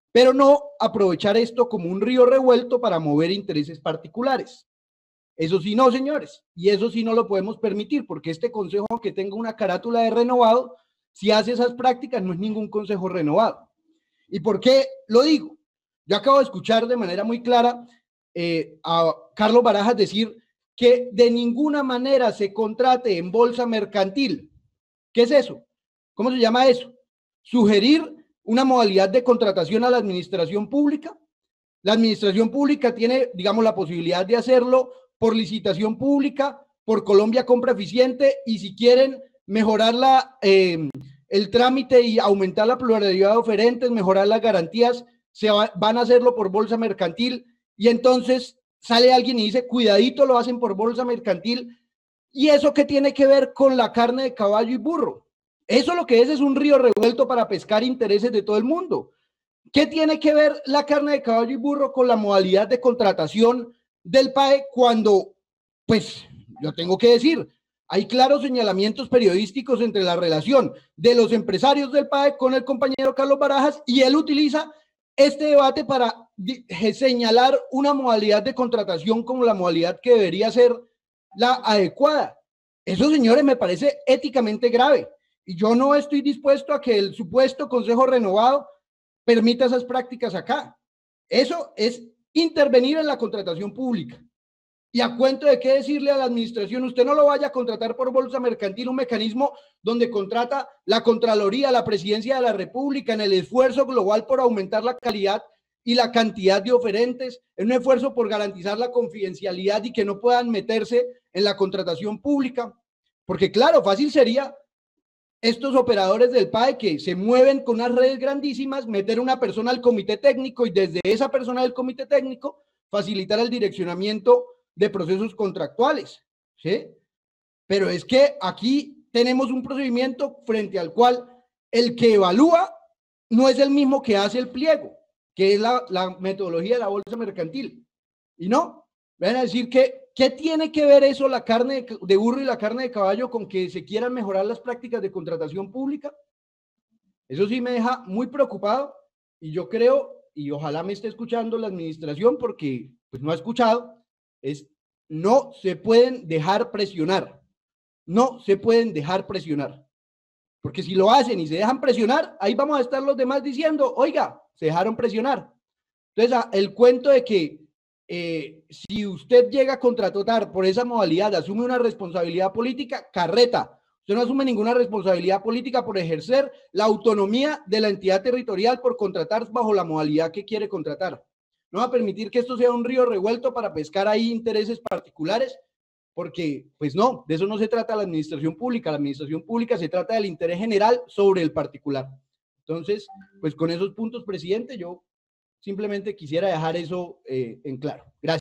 pero no aprovechar esto como un río revuelto para mover intereses particulares. Eso sí no, señores, y eso sí no lo podemos permitir, porque este consejo que tenga una carátula de renovado, si hace esas prácticas, no es ningún consejo renovado. ¿Y por qué lo digo? Yo acabo de escuchar de manera muy clara a Carlos Barajas decir que de ninguna manera se contrate en bolsa mercantil. ¿Qué es eso? ¿Cómo se llama eso? Sugerir una modalidad de contratación a la administración pública. La administración pública tiene, digamos, la posibilidad de hacerlo por licitación pública, por Colombia Compra Eficiente, y si quieren mejorar el trámite y aumentar la pluralidad de oferentes, mejorar las garantías, van a hacerlo por bolsa mercantil, y entonces sale alguien y dice, cuidadito, lo hacen por bolsa mercantil. ¿Y eso qué tiene que ver con la carne de caballo y burro? Eso lo que es un río revuelto para pescar intereses de todo el mundo. ¿Qué tiene que ver la carne de caballo y burro con la modalidad de contratación del PAE cuando, pues, yo tengo que decir, hay claros señalamientos periodísticos entre la relación de los empresarios del PAE con el compañero Carlos Barajas, y él utiliza este debate para señalar una modalidad de contratación como la modalidad que debería ser la adecuada? Eso, señores, me parece éticamente grave, y yo no estoy dispuesto a que el supuesto Consejo Renovado permita esas prácticas acá. Eso es intervenir en la contratación pública. Y a cuento de qué decirle a la administración, usted no lo vaya a contratar por bolsa mercantil, un mecanismo donde contrata la Contraloría, la Presidencia de la República, en el esfuerzo global por aumentar la calidad y la cantidad de oferentes, en un esfuerzo por garantizar la confidencialidad y que no puedan meterse en la contratación pública. Porque claro, fácil sería estos operadores del PAE que se mueven con unas redes grandísimas, meter una persona al comité técnico y desde esa persona del comité técnico facilitar el direccionamiento de procesos contractuales, ¿sí? Pero es que aquí tenemos un procedimiento frente al cual el que evalúa no es el mismo que hace el pliego, que es la metodología de la bolsa mercantil. Y no, van a decir que, ¿qué tiene que ver eso, la carne de burro y la carne de caballo, con que se quieran mejorar las prácticas de contratación pública? Eso sí me deja muy preocupado, y yo creo, y ojalá me esté escuchando la administración, porque pues no ha escuchado, es no se pueden dejar presionar, no se pueden dejar presionar, porque si lo hacen y se dejan presionar, ahí vamos a estar los demás diciendo, oiga, se dejaron presionar. Entonces, el cuento de que si usted llega a contratar por esa modalidad, asume una responsabilidad política, carreta. Usted no asume ninguna responsabilidad política por ejercer la autonomía de la entidad territorial por contratar bajo la modalidad que quiere contratar. No va a permitir que esto sea un río revuelto para pescar ahí intereses particulares, porque, pues no, de eso no se trata la administración pública. La administración pública se trata del interés general sobre el particular. Entonces, pues con esos puntos, presidente, yo simplemente quisiera dejar eso en claro. Gracias.